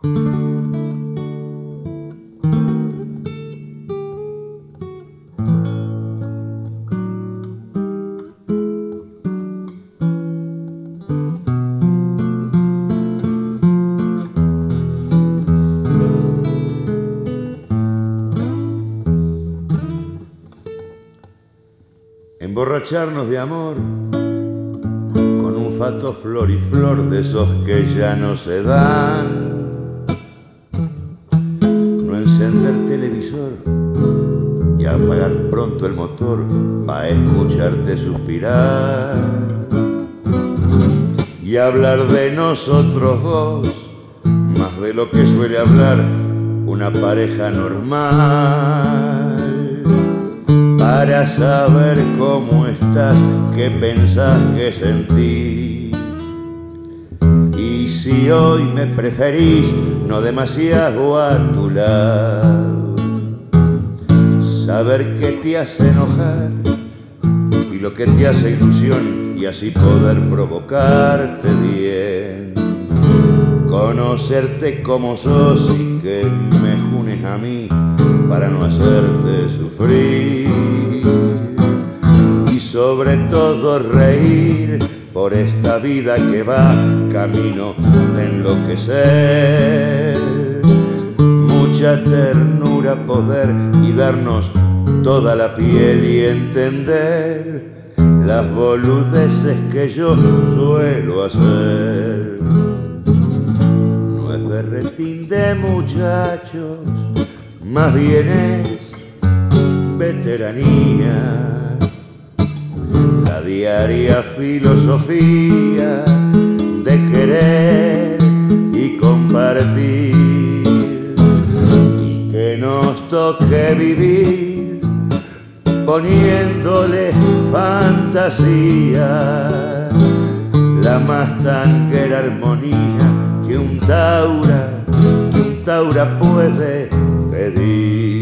Emborracharnos de amor con un fato flor y flor de esos que ya no se dan. No encender televisor y apagar pronto el motor pa' escucharte suspirar y hablar de nosotros dos, más de lo que suele hablar una pareja normal. Para saber cómo estás, qué pensás, qué sentís. Y si hoy me preferís, no demasiado a tu lado. Saber qué te hace enojar y lo que te hace ilusión, y así poder provocarte bien. Conocerte como sos y que me junes a mí para no hacerte sufrir. Y sobre todo reír por esta vida que va camino de enloquecer. Mucha ternura poder y darnos toda la piel y entender las boludeces que yo suelo hacer. No es berretín de muchachos, más bien es veteranía. La diaria filosofía de querer y compartir, y que nos toque vivir poniéndole fantasía, la más tanguera armonía que un taura puede pedir.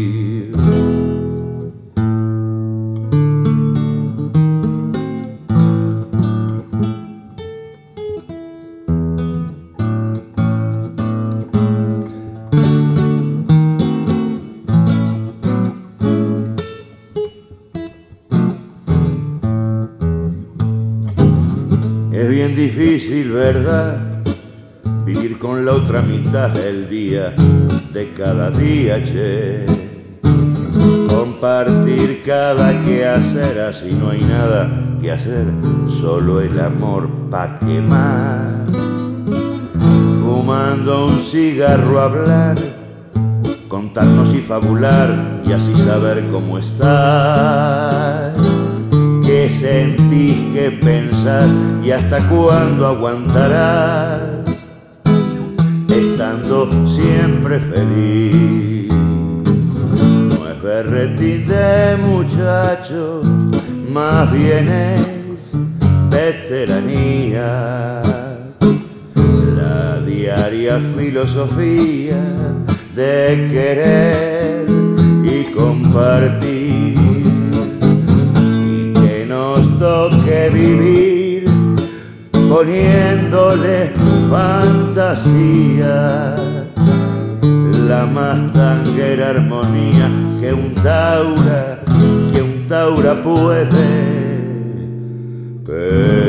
Es bien difícil, ¿verdad?, vivir con la otra mitad del día, de cada día, che. Compartir cada quehacer, así no hay nada que hacer, solo el amor pa' quemar. Fumando un cigarro hablar, contarnos y fabular, y así saber cómo estás. ¿Qué sentís, qué pensás y hasta cuándo aguantarás? Estando siempre feliz. No es berretín de muchachos, más bien es veteranía. La diaria filosofía de querer y compartir, y que nos toque vivir poniéndole fantasía, la más tanguera armonía que un taura puede pedir.